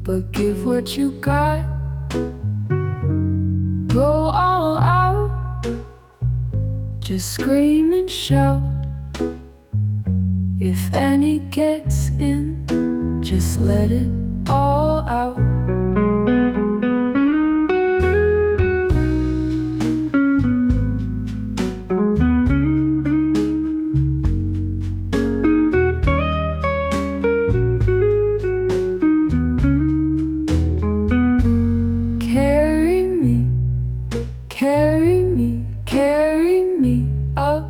but give what you got. Go all out, just scream and shout. If any gets in, just let it all out. Carry me up.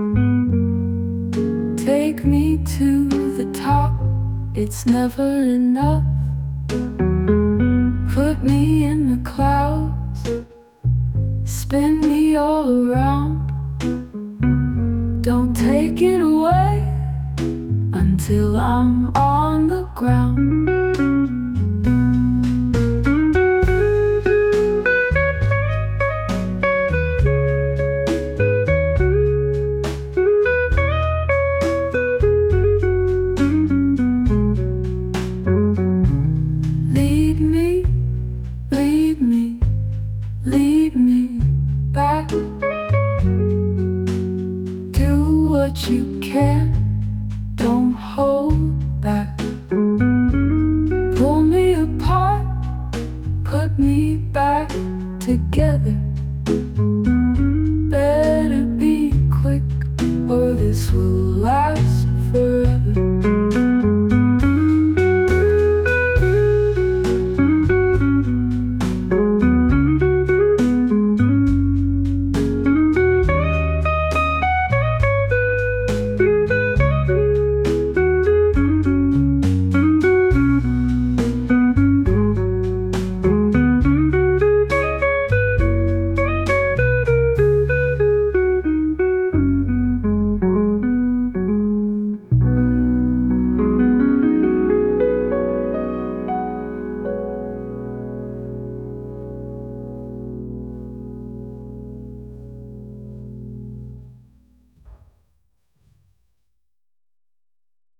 Take me to the top, it's never enough. Put me in the clouds, spin me all around. Don't take it away until I'm on the ground. Lead me back. Do what you can, don't hold back. Pull me apart, put me back together.